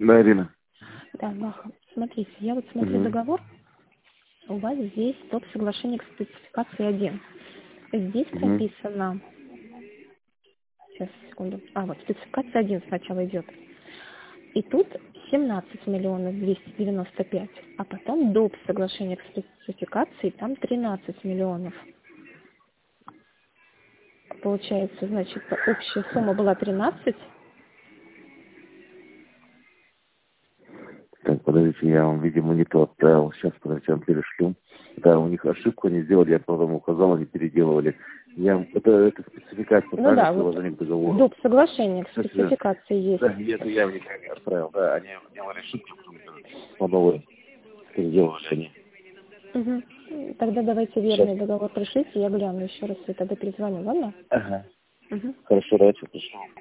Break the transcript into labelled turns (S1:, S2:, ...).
S1: Да, Ирина.
S2: Да, Маха. Смотрите, я вот смотрю договор. У вас здесь топ соглашение к спецификации 1. Здесь прописано... Сейчас, секунду. Вот, спецификация 1 сначала идет. И тут 17 миллионов 295, а потом доп соглашение к спецификации, там 13 миллионов. Получается, значит, общая сумма была 13.
S1: Так, подождите, я вам, видимо, не то отправил. Сейчас, подождите, я вам перешлю. Да, у них ошибку они сделали, я потом указал, они переделывали. Это спецификация,
S2: Ну
S1: правильно,
S2: да, вот
S1: приложение к договору?
S2: доп соглашение к спецификации есть.
S1: Да, это я в них отправил, да, они делали ошибку, по новой переделывали они.
S2: Тогда давайте
S1: Сейчас.
S2: верный договор пришлите, я гляну еще раз и тогда перезвоню, ладно?
S1: Ага. Хорошо, давайте пришлю.